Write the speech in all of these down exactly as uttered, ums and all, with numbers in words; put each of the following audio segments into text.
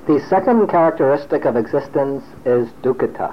The second characteristic of existence is dukkha.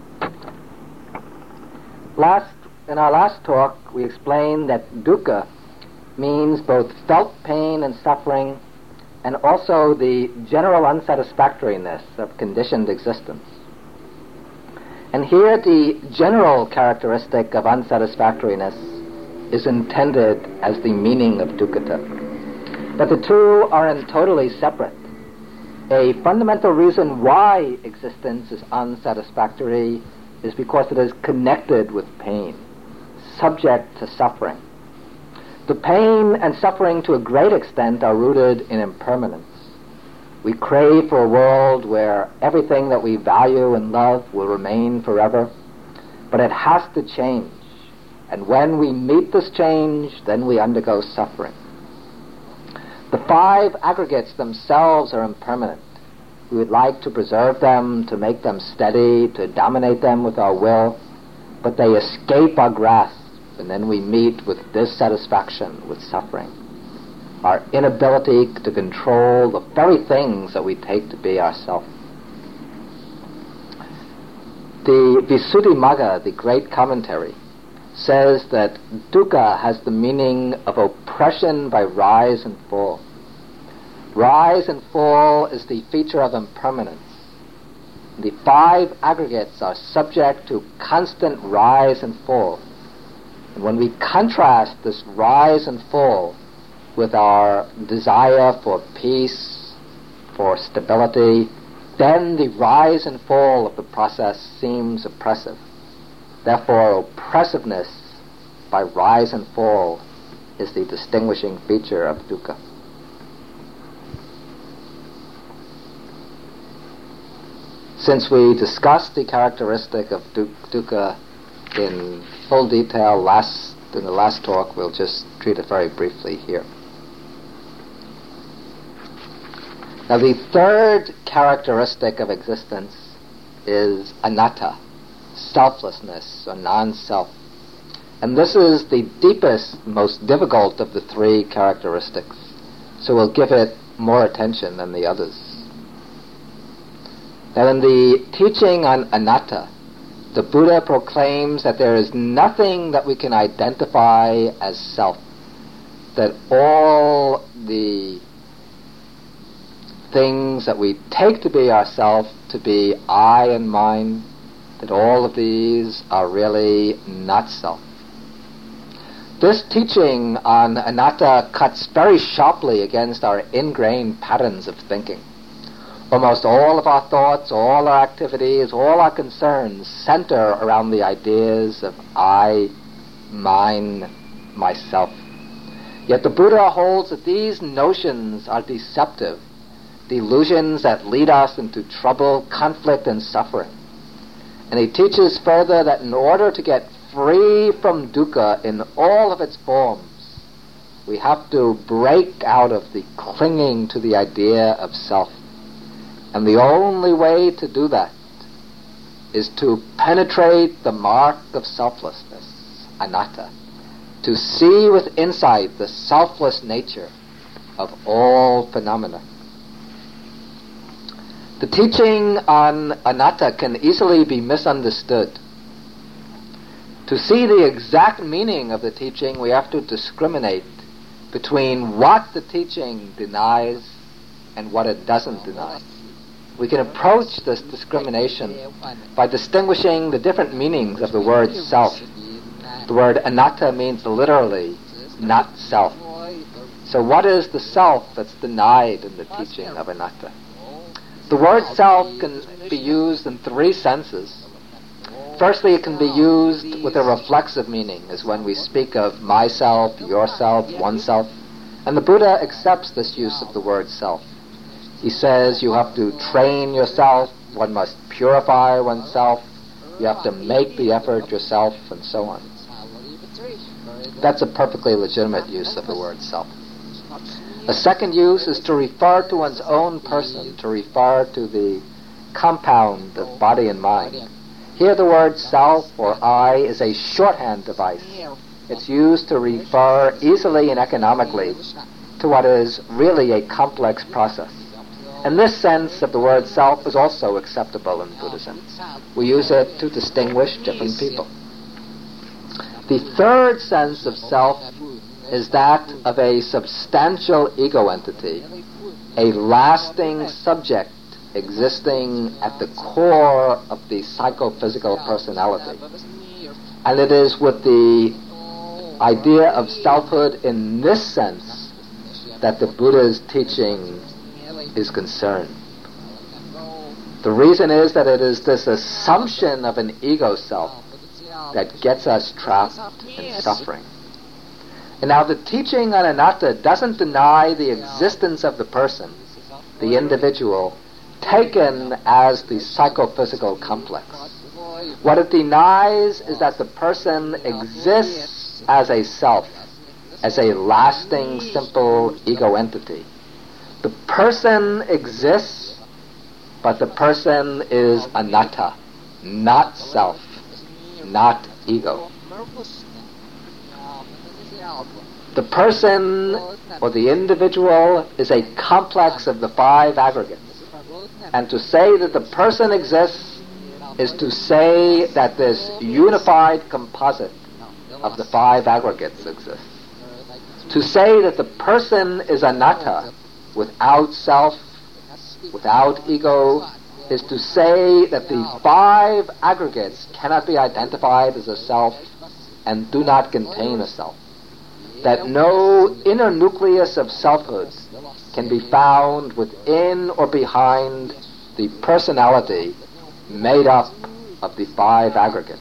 Last, in our last talk, we explained that dukkha means both felt pain and suffering, and also the general unsatisfactoriness of conditioned existence. And here the general characteristic of unsatisfactoriness is intended as the meaning of dukkha. But the two aren't totally separate. A fundamental reason why existence is unsatisfactory is because it is connected with pain, subject to suffering. The pain and suffering to a great extent are rooted in impermanence. We crave for a world where everything that we value and love will remain forever, but it has to change. And when we meet this change, then we undergo suffering. The five aggregates themselves are impermanent. We would like to preserve them, to make them steady, to dominate them with our will, but they escape our grasp, and then we meet with dissatisfaction, with suffering. Our inability to control the very things that we take to be ourself. The Visuddhimagga, the great commentary, says that dukkha has the meaning of oppression by rise and fall. Rise and fall is the feature of impermanence. The five aggregates are subject to constant rise and fall. And when we contrast this rise and fall with our desire for peace, for stability, then the rise and fall of the process seems oppressive. Therefore, oppressiveness by rise and fall is the distinguishing feature of dukkha. Since we discussed the characteristic of dukkha in full detail last in the last talk, we'll just treat it very briefly here. Now, the third characteristic of existence is anatta, selflessness or non-self. And this is the deepest, most difficult of the three characteristics. So we'll give it more attention than the others. Now, in the teaching on anatta, the Buddha proclaims that there is nothing that we can identify as self, that all the things that we take to be ourself, to be I and mine, that all of these are really not self. This teaching on anatta cuts very sharply against our ingrained patterns of thinking. Almost all of our thoughts, all our activities, all our concerns center around the ideas of I, mine, myself. Yet the Buddha holds that these notions are deceptive, delusions that lead us into trouble, conflict, and suffering. And he teaches further that in order to get free from dukkha in all of its forms, we have to break out of the clinging to the idea of self. And the only way to do that is to penetrate the mark of selflessness, anatta, to see with insight the selfless nature of all phenomena. The teaching on anatta can easily be misunderstood. To see the exact meaning of the teaching, we have to discriminate between what the teaching denies and what it doesn't deny. We can approach this discrimination by distinguishing the different meanings of the word self. The word anatta means literally not self. So what is the self that's denied in the teaching of anatta? The word self can be used in three senses. Firstly, it can be used with a reflexive meaning, as when we speak of myself, yourself, oneself. And the Buddha accepts this use of the word self. He says you have to train yourself, one must purify oneself, you have to make the effort yourself, and so on. That's a perfectly legitimate use of the word self. A second use is to refer to one's own person, to refer to the compound of body and mind. Here the word self or I is a shorthand device. It's used to refer easily and economically to what is really a complex process. And this sense of the word self is also acceptable in Buddhism. We use it to distinguish different people. The third sense of self is that of a substantial ego entity, a lasting subject existing at the core of the psychophysical personality. And it is with the idea of selfhood in this sense that the Buddha's teaching is concerned. The reason is that it is this assumption of an ego self that gets us trapped in suffering. And now the teaching on anatta doesn't deny the existence of the person, the individual, taken as the psychophysical complex. What it denies is that the person exists as a self, as a lasting, simple ego entity. The person exists, but the person is anatta, not self, not ego. The person or the individual is a complex of the five aggregates. And to say that the person exists is to say that this unified composite of the five aggregates exists. To say that the person is anatta, without self, without ego, is to say that the five aggregates cannot be identified as a self and do not contain a self. That no inner nucleus of selfhood can be found within or behind the personality made up of the five aggregates.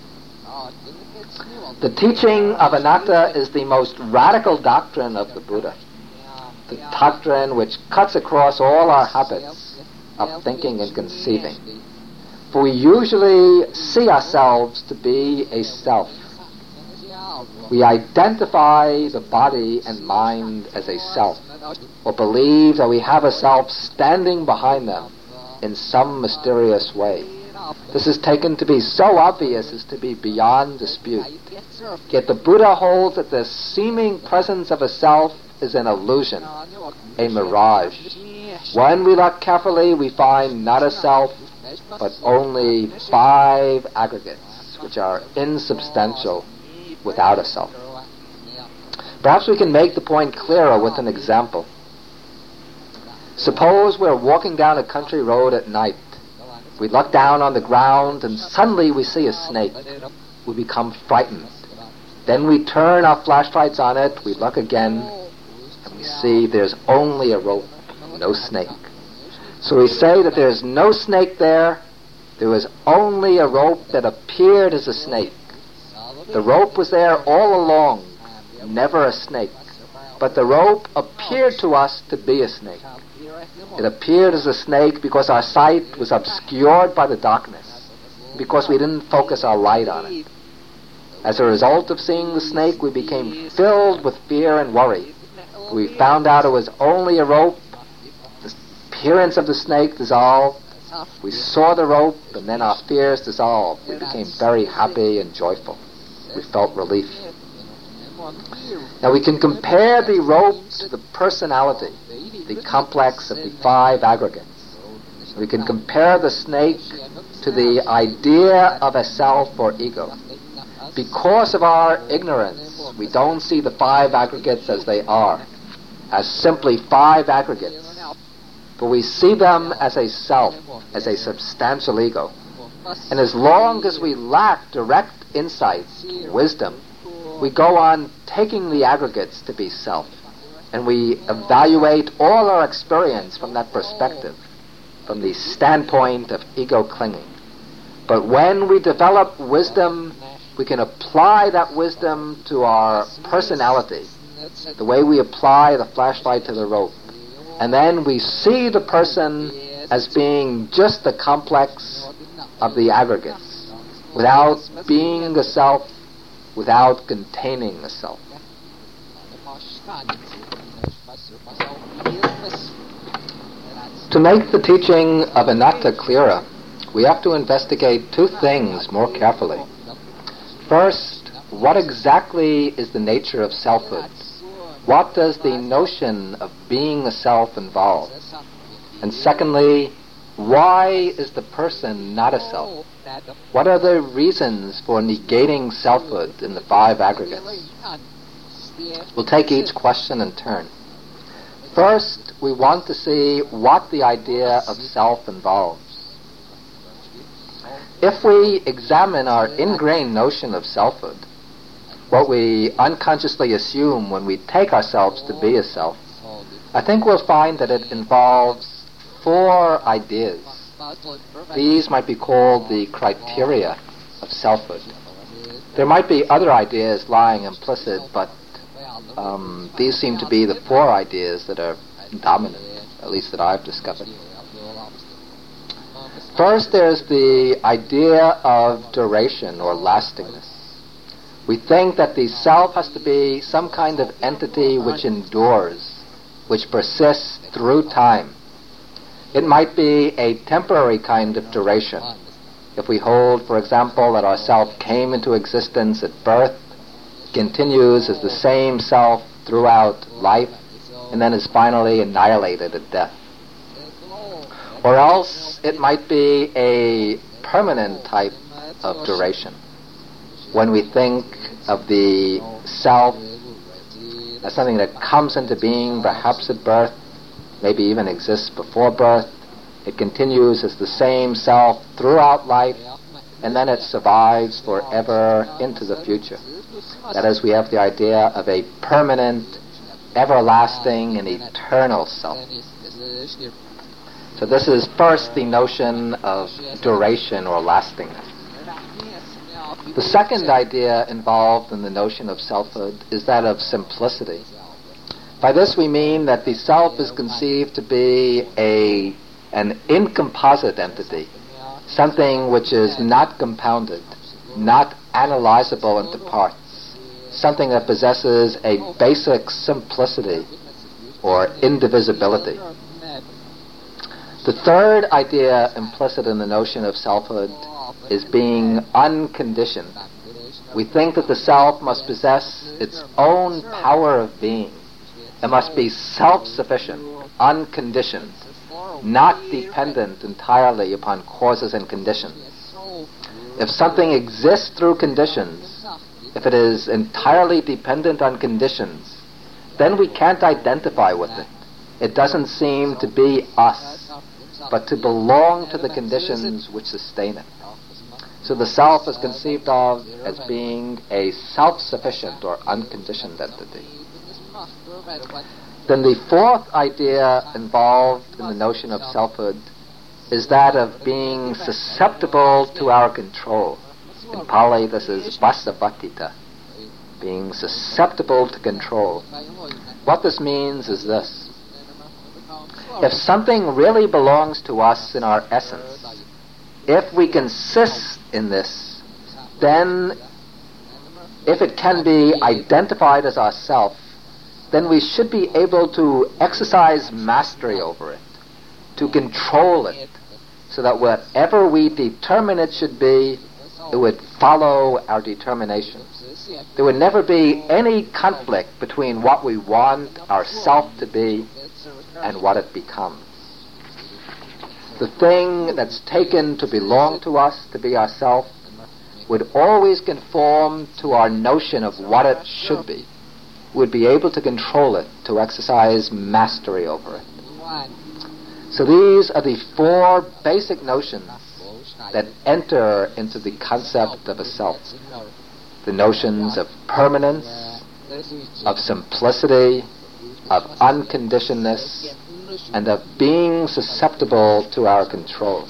The teaching of anatta is the most radical doctrine of the Buddha, the doctrine which cuts across all our habits of thinking and conceiving. For we usually see ourselves to be a self. We identify the body and mind as a self, or believe that we have a self standing behind them in some mysterious way. This is taken to be so obvious as to be beyond dispute. Yet the Buddha holds that the seeming presence of a self is an illusion, a mirage. When we look carefully, we find not a self, but only five aggregates, which are insubstantial without a self. Perhaps we can make the point clearer with an example. Suppose we're walking down a country road at night. We look down on the ground and suddenly we see a snake. We become frightened. Then we turn our flashlights on it, we look again, and we see there's only a rope, no snake. So we say that there's no snake there, there was only a rope that appeared as a snake. The rope was there all along, never a snake. But the rope appeared to us to be a snake. It appeared as a snake because our sight was obscured by the darkness, because we didn't focus our light on it. As a result of seeing the snake, we became filled with fear and worry. We found out it was only a rope. The appearance of the snake dissolved. We saw the rope, and then our fears dissolved. We became very happy and joyful. We felt relief. Now we can compare the rope to the personality, the complex of the five aggregates. We can compare the snake to the idea of a self or ego. Because of our ignorance, we don't see the five aggregates as they are, as simply five aggregates, but we see them as a self, as a substantial ego. And as long as we lack direct insight, wisdom, we go on taking the aggregates to be self, and we evaluate all our experience from that perspective, from the standpoint of ego clinging. But when we develop wisdom, we can apply that wisdom to our personality, the way we apply the flashlight to the rope. And then we see the person as being just the complex of the aggregates, without being a self, without containing a self. To make the teaching of anatta clearer, we have to investigate two things more carefully. First, what exactly is the nature of selfhood? What does the notion of being a self involve? And secondly, why is the person not a self? What are the reasons for negating selfhood in the five aggregates? We'll take each question in turn. First, we want to see what the idea of self involves. If we examine our ingrained notion of selfhood, what we unconsciously assume when we take ourselves to be a self, I think we'll find that it involves four ideas. These might be called the criteria of selfhood. There might be other ideas lying implicit, but um, these seem to be the four ideas that are dominant, at least that I've discovered. First, there's the idea of duration or lastingness. We think that the self has to be some kind of entity which endures, which persists through time. It might be a temporary kind of duration. If we hold, for example, that our self came into existence at birth, continues as the same self throughout life, and then is finally annihilated at death. Or else it might be a permanent type of duration. When we think of the self as something that comes into being perhaps at birth, maybe even exists before birth, it continues as the same self throughout life, and then it survives forever into the future. That is, we have the idea of a permanent, everlasting, and eternal self. So this is first the notion of duration or lastingness. The second idea involved in the notion of selfhood is that of simplicity. By this we mean that the self is conceived to be a an incomposite entity, something which is not compounded, not analyzable into parts, something that possesses a basic simplicity or indivisibility. The third idea implicit in the notion of selfhood is being unconditioned. We think that the self must possess its own power of being. It must be self-sufficient, unconditioned, not dependent entirely upon causes and conditions. If something exists through conditions, if it is entirely dependent on conditions, then we can't identify with it. It doesn't seem to be us, but to belong to the conditions which sustain it. So the self is conceived of as being a self-sufficient or unconditioned entity. Then the fourth idea involved in the notion of selfhood is that of being susceptible to our control. In Pali, this is vasavatita, being susceptible to control. What this means is this. If something really belongs to us in our essence, if we consist in this, then if it can be identified as ourself, then we should be able to exercise mastery over it, to control it, so that whatever we determine it should be, it would follow our determination. There would never be any conflict between what we want our self to be and what it becomes. The thing that's taken to belong to us, to be ourself, would always conform to our notion of what it should be. Would be able to control it, to exercise mastery over it. So these are the four basic notions that enter into the concept of a self. The notions of permanence, of simplicity, of unconditionedness, and of being susceptible to our control.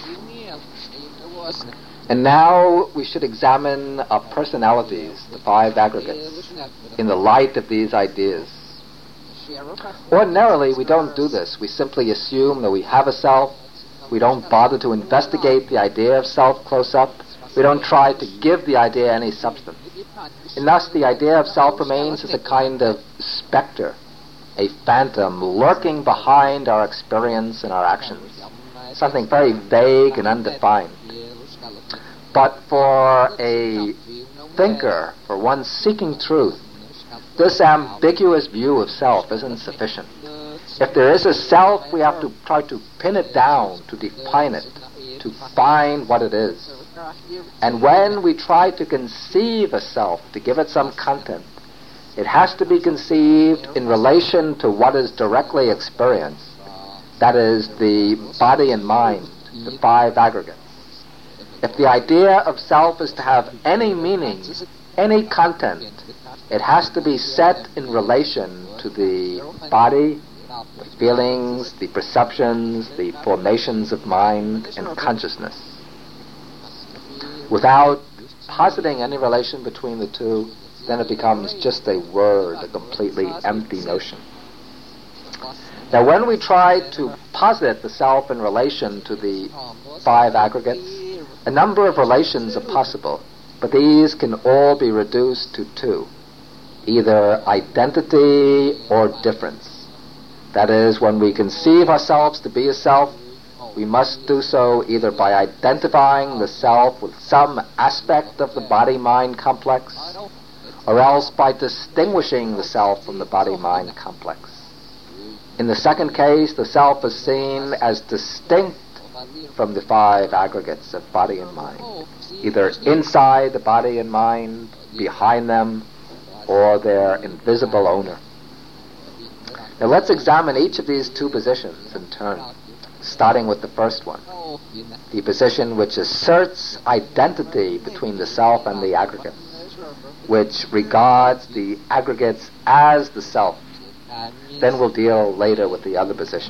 And now we should examine our personalities, the five aggregates, in the light of these ideas. Ordinarily, we don't do this. We simply assume that we have a self. We don't bother to investigate the idea of self close up. We don't try to give the idea any substance. And thus the idea of self remains as a kind of specter, a phantom lurking behind our experience and our actions, something very vague and undefined. But for a thinker, for one seeking truth, this ambiguous view of self isn't sufficient. If there is a self, we have to try to pin it down, to define it, to find what it is. And when we try to conceive a self, to give it some content, it has to be conceived in relation to what is directly experienced. That is, the body and mind, the five aggregates. If the idea of self is to have any meaning, any content, it has to be set in relation to the body, the feelings, the perceptions, the formations of mind and consciousness. Without positing any relation between the two, then it becomes just a word, a completely empty notion. Now, when we try to posit the self in relation to the five aggregates, a number of relations are possible, but these can all be reduced to two, either identity or difference. That is, when we conceive ourselves to be a self, we must do so either by identifying the self with some aspect of the body-mind complex, or else by distinguishing the self from the body-mind complex. In the second case, the self is seen as distinct from the five aggregates of body and mind, either inside the body and mind, behind them, or their invisible owner. Now let's examine each of these two positions in turn, starting with the first one, the position which asserts identity between the self and the aggregates, which regards the aggregates as the self. Then we'll deal later with the other position.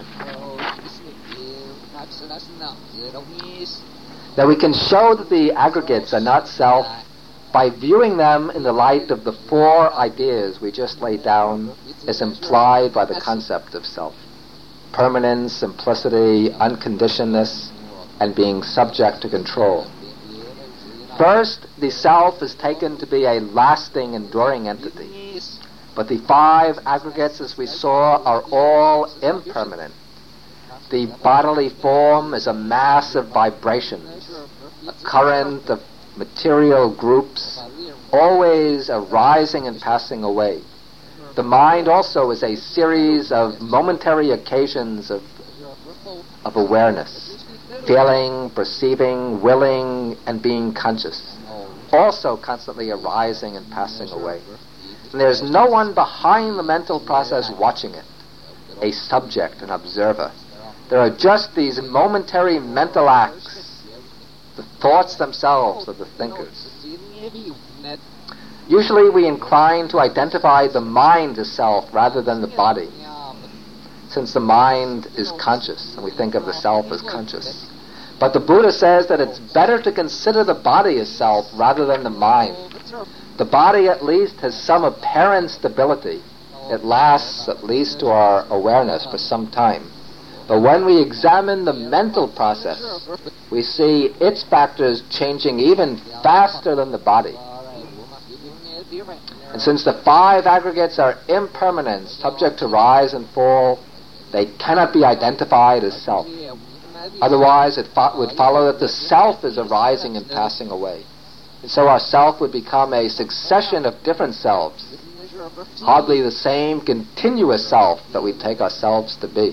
Now we can show that the aggregates are not self by viewing them in the light of the four ideas we just laid down as implied by the concept of self: permanence, simplicity, unconditionedness, and being subject to control. First, the self is taken to be a lasting, enduring entity. But the five aggregates, as we saw, are all impermanent. The bodily form is a mass of vibrations, a current of material groups, always arising and passing away. The mind also is a series of momentary occasions of, of awareness, feeling, perceiving, willing, and being conscious, also constantly arising and passing away. And there's no one behind the mental process watching it, a subject, an observer. There are just these momentary mental acts, the thoughts themselves of the thinkers. Usually we incline to identify the mind as self rather than the body, since the mind is conscious, and we think of the self as conscious. But the Buddha says that it's better to consider the body as self rather than the mind. The body at least has some apparent stability. It lasts at least to our awareness for some time. But when we examine the mental process, we see its factors changing even faster than the body. And since the five aggregates are impermanent, subject to rise and fall, they cannot be identified as self. Otherwise, it fo- would follow that the self is arising and passing away. And so our self would become a succession of different selves, hardly the same continuous self that we take ourselves to be.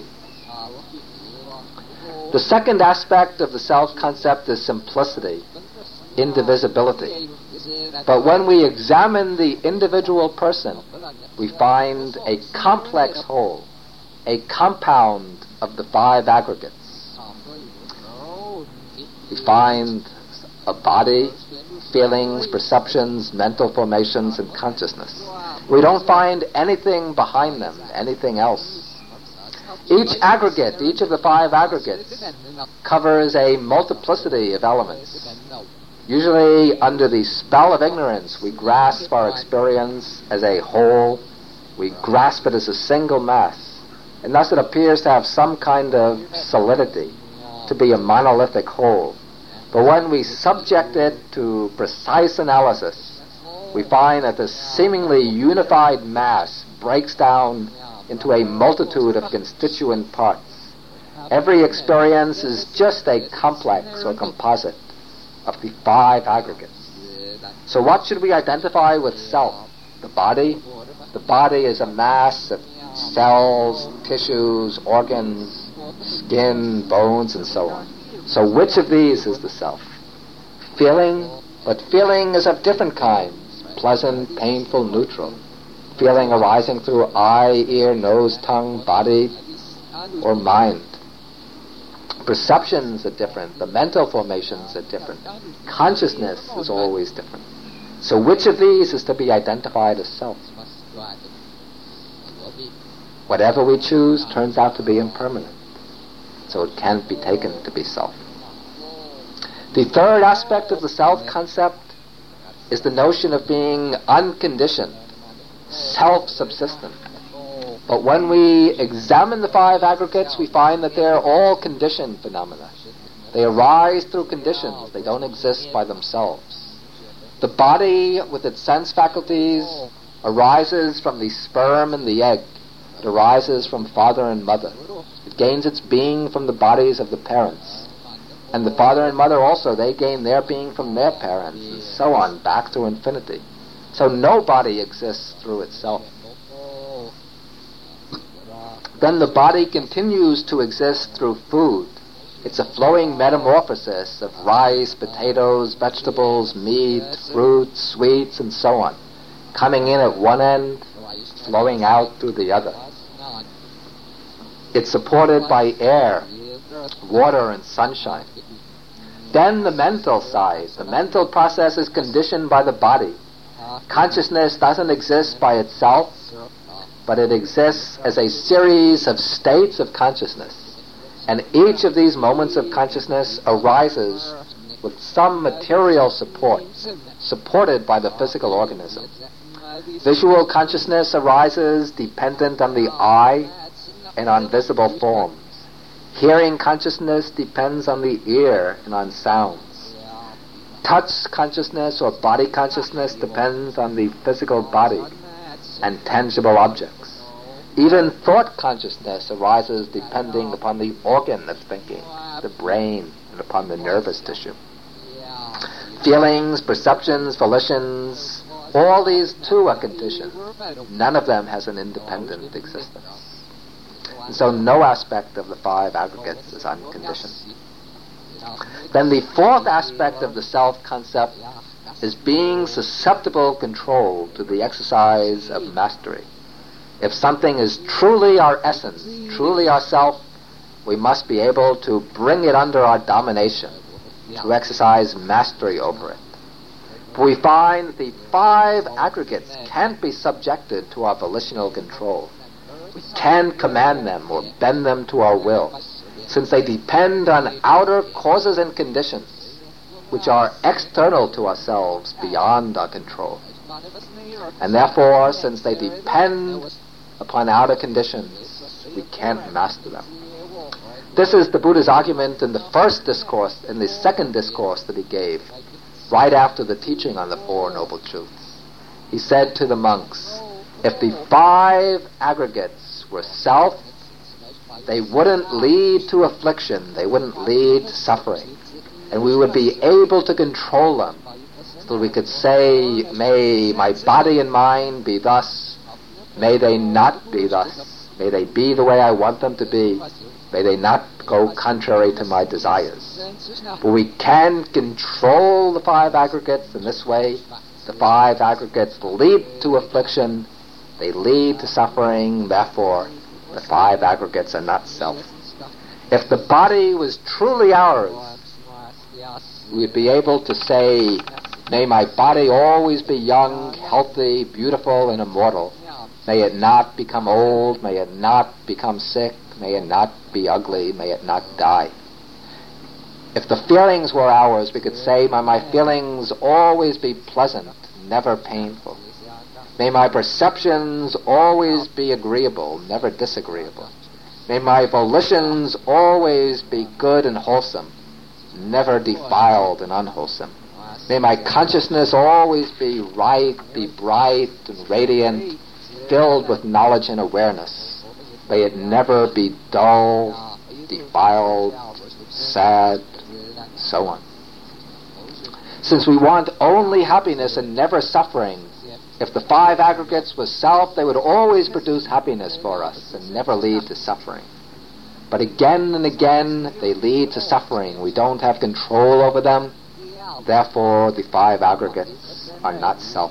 The second aspect of the self-concept is simplicity, indivisibility. But when we examine the individual person, we find a complex whole, a compound of the five aggregates. We find a body, feelings, perceptions, mental formations, and consciousness. We don't find anything behind them, anything else. Each aggregate, each of the five aggregates, covers a multiplicity of elements. Usually, under the spell of ignorance, we grasp our experience as a whole. We grasp it as a single mass. And thus it appears to have some kind of solidity, to be a monolithic whole. But when we subject it to precise analysis, we find that this seemingly unified mass breaks down into a multitude of constituent parts. Every experience is just a complex or composite of the five aggregates. So what should we identify with self? The body? The body is a mass of cells, tissues, organs, skin, bones, and so on. So which of these is the self? Feeling, but feeling is of different kinds: pleasant, painful, neutral. Feeling arising through eye, ear, nose, tongue, body, or mind. Perceptions are different. The mental formations are different. Consciousness is always different. So which of these is to be identified as self? Whatever we choose turns out to be impermanent, so it can't be taken to be self. The third aspect of the self concept is the notion of being unconditioned, self-subsistent. But when we examine the five aggregates, we find that they're all conditioned phenomena. They arise through conditions. They don't exist by themselves. The body, with its sense faculties, arises from the sperm and the egg. It arises from father and mother. It gains its being from the bodies of the parents. And the father and mother also, they gain their being from their parents, and so on, back to infinity. So no body exists through itself. Then the body continues to exist through food. It's a flowing metamorphosis of rice, potatoes, vegetables, meat, fruit, sweets, and so on, coming in at one end, flowing out through the other. It's supported by air, water, and sunshine. Then the mental side. The mental process is conditioned by the body. Consciousness doesn't exist by itself, but it exists as a series of states of consciousness. And each of these moments of consciousness arises with some material support, supported by the physical organism. Visual consciousness arises dependent on the eye and on visible forms. Hearing consciousness depends on the ear and on sounds. Touch consciousness or body consciousness depends on the physical body and tangible objects. Even thought consciousness arises depending upon the organ of thinking, the brain, and upon the nervous tissue. Feelings, perceptions, volitions, all these too are conditioned. None of them has an independent existence. And so no aspect of the five aggregates is unconditioned. Then the fourth aspect of the self-concept is being susceptible control to the exercise of mastery. If something is truly our essence, truly ourself, we must be able to bring it under our domination, to exercise mastery over it. But we find that the five aggregates can't be subjected to our volitional control. We can command them or bend them to our will, since they depend on outer causes and conditions, which are external to ourselves, beyond our control. And therefore, since they depend upon outer conditions, we can't master them. This is the Buddha's argument in the first discourse, in the second discourse that he gave, right after the teaching on the Four Noble Truths. He said to the monks, if the five aggregates were self, they wouldn't lead to affliction, they wouldn't lead to suffering, and we would be able to control them, so we could say, may my body and mind be thus, may they not be thus, may they be the way I want them to be, may they not go contrary to my desires. But we can control the five aggregates in this way. The five aggregates lead to affliction, they lead to suffering, therefore the five aggregates are not self. If the body was truly ours, we'd be able to say, may my body always be young, healthy, beautiful, and immortal. May it not become old, may it not become sick, may it not be ugly, may it not die. If the feelings were ours, we could say, may my feelings always be pleasant, never painful. May my perceptions always be agreeable, never disagreeable. May my volitions always be good and wholesome, never defiled and unwholesome. May my consciousness always be right, be bright and radiant, filled with knowledge and awareness. May it never be dull, defiled, sad, so on. Since we want only happiness and never suffering, If the five aggregates was self, they would always produce happiness for us and never lead to suffering. But again and again, they lead to suffering. We don't have control over them. Therefore, the five aggregates are not self.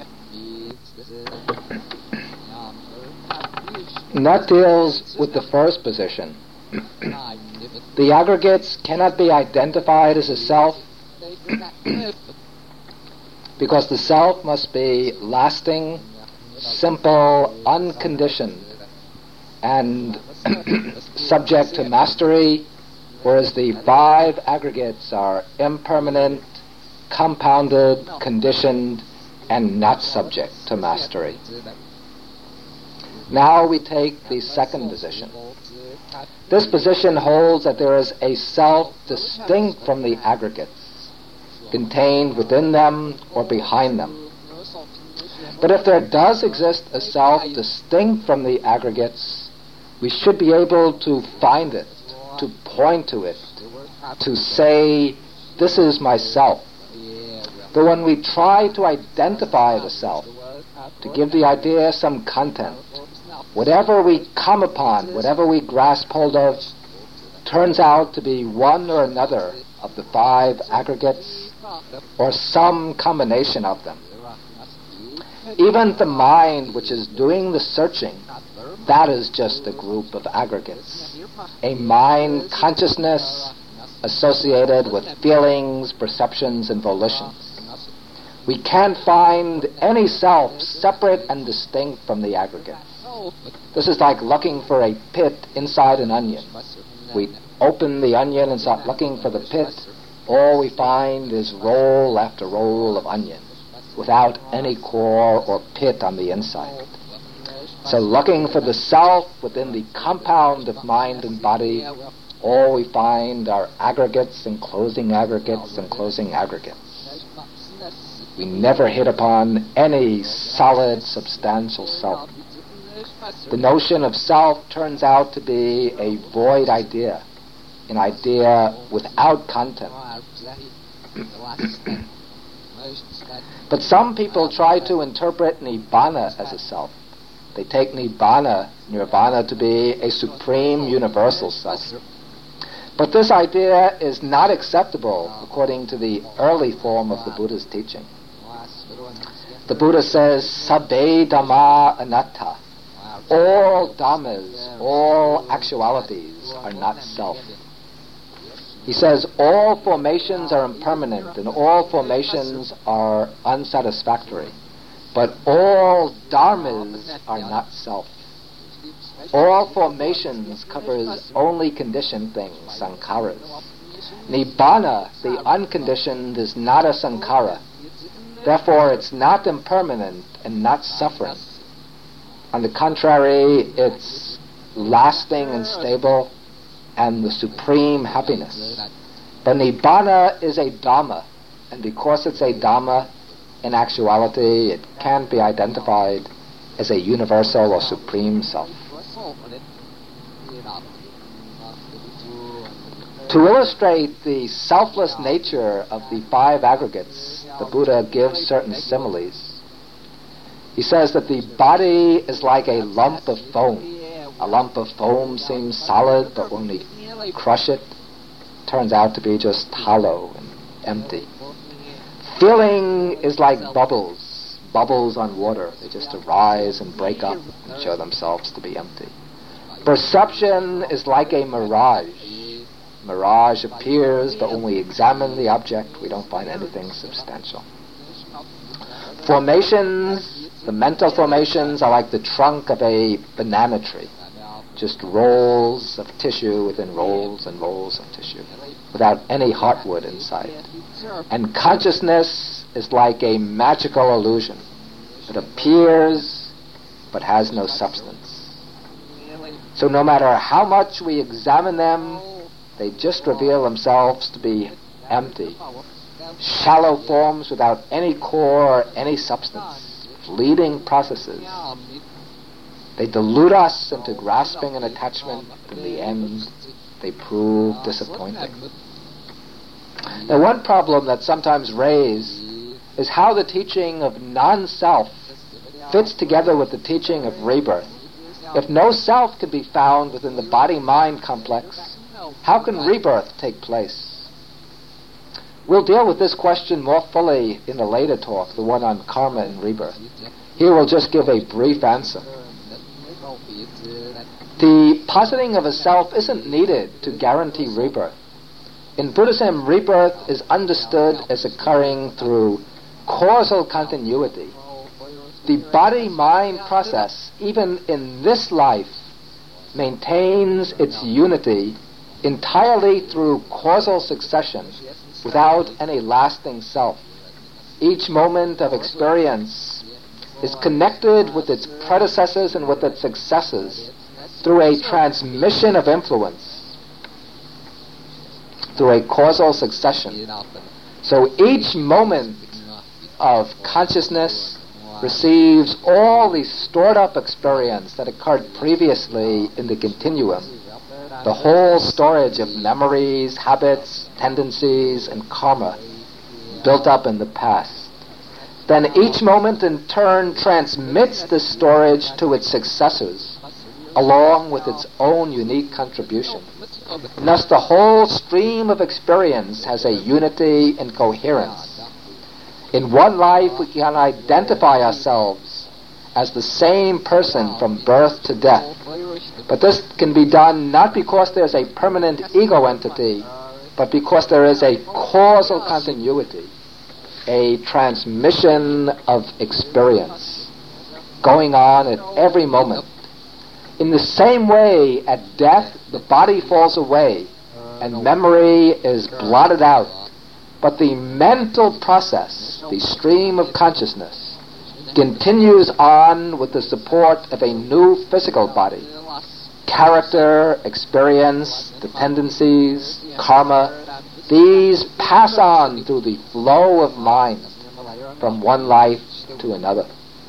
And that deals with the first position. The aggregates cannot be identified as a self because the self must be lasting, simple, unconditioned, and subject to mastery, whereas the five aggregates are impermanent, compounded, conditioned, and not subject to mastery. Now we take the second position. This position holds that there is a self distinct from the aggregates, contained within them or behind them. But if there does exist a self distinct from the aggregates, we should be able to find it, to point to it, to say, this is myself. But when we try to identify the self, to give the idea some content, whatever we come upon, whatever we grasp hold of, turns out to be one or another of the five aggregates, or some combination of them. Even the mind which is doing the searching, that is just a group of aggregates. A mind consciousness associated with feelings, perceptions, and volitions. We can't find any self separate and distinct from the aggregates. This is like looking for a pit inside an onion. We open the onion and start looking for the pit. All we find is roll after roll of onion, without any core or pit on the inside. So looking for the self within the compound of mind and body, all we find are aggregates enclosing aggregates enclosing aggregates. We never hit upon any solid, substantial self. The notion of self turns out to be a void idea, an idea without content. But some people try to interpret Nibbana as a self. They take Nibbana, Nirvana, to be a supreme universal self. But this idea is not acceptable according to the early form of the Buddha's teaching. The Buddha says, Sabbe Dhamma Anatta. All dhammas, all actualities are not self. He says all formations are impermanent and all formations are unsatisfactory, but all dharmas are not self. All formations covers only conditioned things, sankharas. Nibbana, the unconditioned, is not a sankhara. Therefore, it's not impermanent and not suffering. On the contrary, it's lasting and stable and the supreme happiness. But Nibbana is a Dhamma, and because it's a Dhamma, in actuality, it can't be identified as a universal or supreme self. To illustrate the selfless nature of the five aggregates, the Buddha gives certain similes. He says that the body is like a lump of foam. A lump of foam seems solid, but when we crush it, it turns out to be just hollow and empty. Feeling is like bubbles, bubbles on water. They just arise and break up and show themselves to be empty. Perception is like a mirage. Mirage appears, but when we examine the object, we don't find anything substantial. Formations, the mental formations, are like the trunk of a banana tree. Just rolls of tissue within rolls and rolls of tissue, without any heartwood inside. And consciousness is like a magical illusion. It appears, but has no substance. So no matter how much we examine them, they just reveal themselves to be empty. Shallow forms without any core or any substance. Fleeting processes. They delude us into grasping an attachment. In the end, they prove disappointing. Now, one problem that's sometimes raised is how the teaching of non-self fits together with the teaching of rebirth. If no self can be found within the body-mind complex, how can rebirth take place? We'll deal with this question more fully in a later talk, the one on karma and rebirth. Here we'll just give a brief answer. The positing of a self isn't needed to guarantee rebirth. In Buddhism, rebirth is understood as occurring through causal continuity. The body-mind process, even in this life, maintains its unity entirely through causal succession, without any lasting self. Each moment of experience is connected with its predecessors and with its successors through a transmission of influence, through a causal succession. So each moment of consciousness receives all the stored up experience that occurred previously in the continuum, the whole storage of memories, habits, tendencies, and karma built up in the past. Then each moment in turn transmits this storage to its successors, along with its own unique contribution. And thus the whole stream of experience has a unity and coherence. In one life we can identify ourselves as the same person from birth to death. But this can be done not because there's a permanent ego entity, but because there is a causal continuity, a transmission of experience going on at every moment. In the same way, at death, the body falls away and memory is blotted out, but the mental process, the stream of consciousness, continues on with the support of a new physical body. Character, experience, the tendencies, karma, these pass on through the flow of mind from one life to another.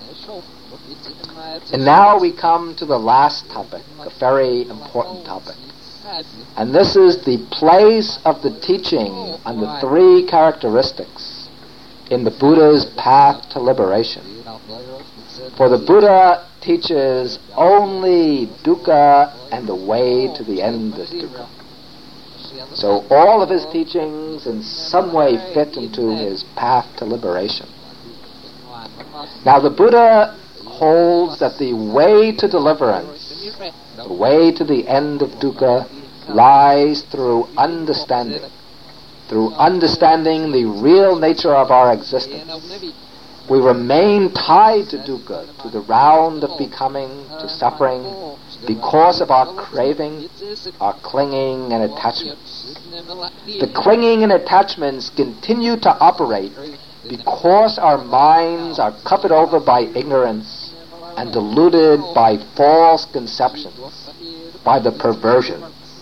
And now we come to the last topic, a very important topic. And this is the place of the teaching on the three characteristics in the Buddha's path to liberation. For the Buddha teaches only dukkha and the way to the end of dukkha. So all of his teachings in some way fit into his path to liberation. Now the Buddha holds that the way to deliverance, the way to the end of dukkha, lies through understanding, through understanding the real nature of our existence. We remain tied to dukkha, to the round of becoming, to suffering, because of our craving, our clinging and attachments. The clinging and attachments continue to operate because our minds are covered over by ignorance and deluded by false conceptions, by the perversion.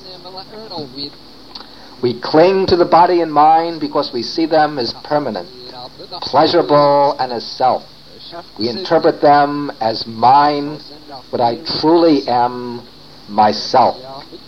We cling to the body and mind because we see them as permanent, pleasurable, and as self. We interpret them as mine, but I truly am myself.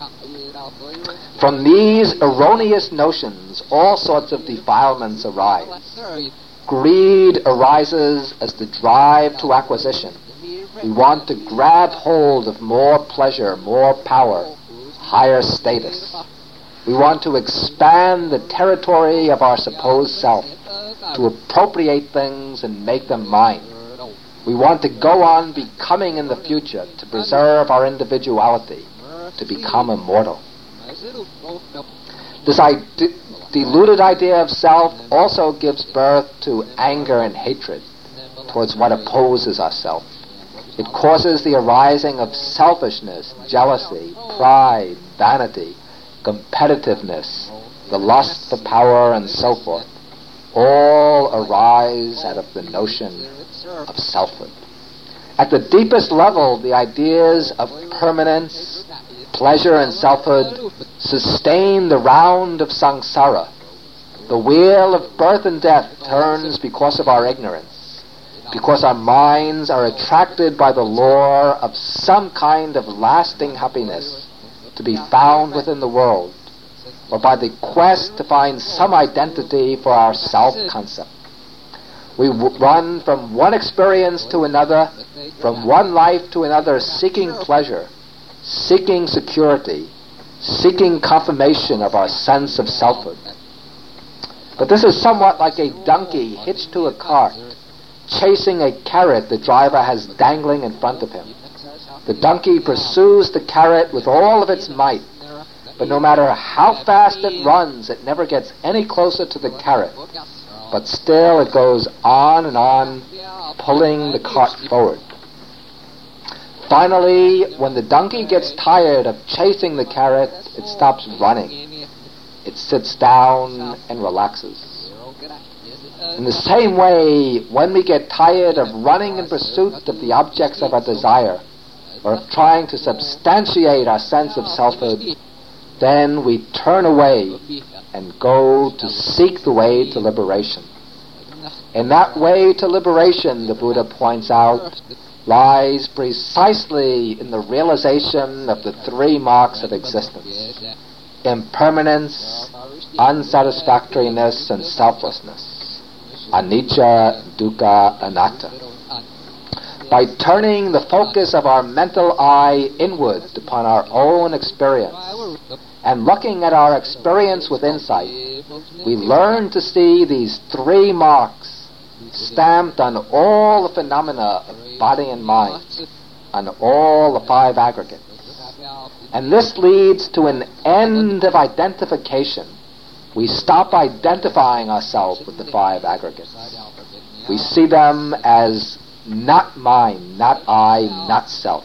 From these erroneous notions, all sorts of defilements arise. Greed arises as the drive to acquisition. We want to grab hold of more pleasure, more power, higher status. We want to expand the territory of our supposed self, to appropriate things and make them mine. We want to go on becoming in the future, to preserve our individuality, to become immortal. This ide- deluded idea of self also gives birth to anger and hatred towards what opposes ourself. It causes the arising of selfishness, jealousy, pride, vanity, competitiveness, the lust for power, and so forth. All arise out of the notion of selfhood. At the deepest level, the ideas of permanence, pleasure, and selfhood sustain the round of samsara. The wheel of birth and death turns because of our ignorance, because our minds are attracted by the lure of some kind of lasting happiness to be found within the world, or by the quest to find some identity for our self-concept. We w- run from one experience to another, from one life to another, seeking pleasure, seeking security, seeking confirmation of our sense of selfhood. But this is somewhat like a donkey hitched to a cart, chasing a carrot the driver has dangling in front of him. The donkey pursues the carrot with all of its might, but no matter how fast it runs, it never gets any closer to the carrot. But still it goes on and on, pulling the cart forward. Finally, when the donkey gets tired of chasing the carrot, it stops running. It sits down and relaxes. In the same way, when we get tired of running in pursuit of the objects of our desire, or of trying to substantiate our sense of selfhood, then we turn away and go to seek the way to liberation. In that way to liberation, the Buddha points out, lies precisely in the realization of the three marks of existence: impermanence, unsatisfactoriness, and selflessness. Anicca, dukkha, anatta. By turning the focus of our mental eye inward upon our own experience and looking at our experience with insight, we learn to see these three marks stamped on all the phenomena of body and mind, on all the five aggregates. And this leads to an end of identification. We stop identifying ourselves with the five aggregates. We see them as not mine, not I, not self.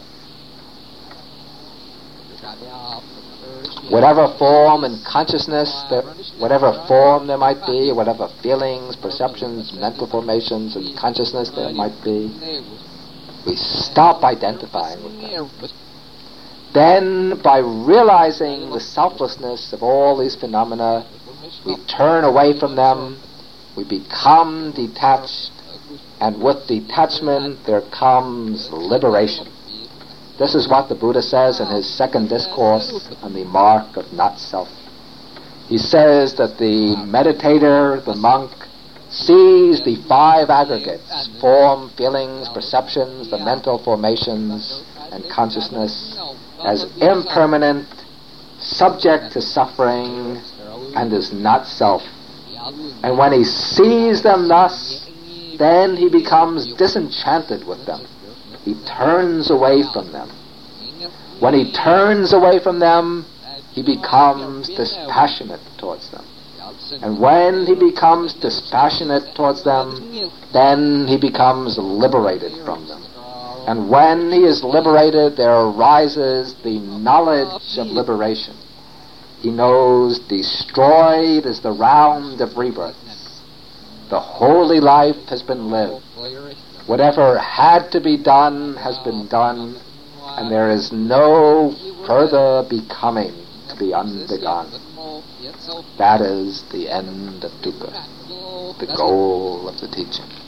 Whatever form and consciousness, that, whatever form there might be, whatever feelings, perceptions, mental formations, and consciousness there might be, we stop identifying with them. Then, by realizing the selflessness of all these phenomena, we turn away from them, we become detached, and with detachment there comes liberation. This is what the Buddha says in his second discourse on the mark of not self. He says that the meditator, the monk, sees the five aggregates: form, feelings, perceptions, the mental formations, and consciousness, as impermanent, subject to suffering, and is not self. And when he sees them thus, then he becomes disenchanted with them. He turns away from them. When he turns away from them, he becomes dispassionate towards them. And when he becomes dispassionate towards them, then he becomes liberated from them. And when he is liberated, there arises the knowledge of liberation. He knows destroyed is the round of rebirths. The holy life has been lived. Whatever had to be done has been done, and there is no further becoming to be undergone. That is the end of dukkha, the goal of the teaching.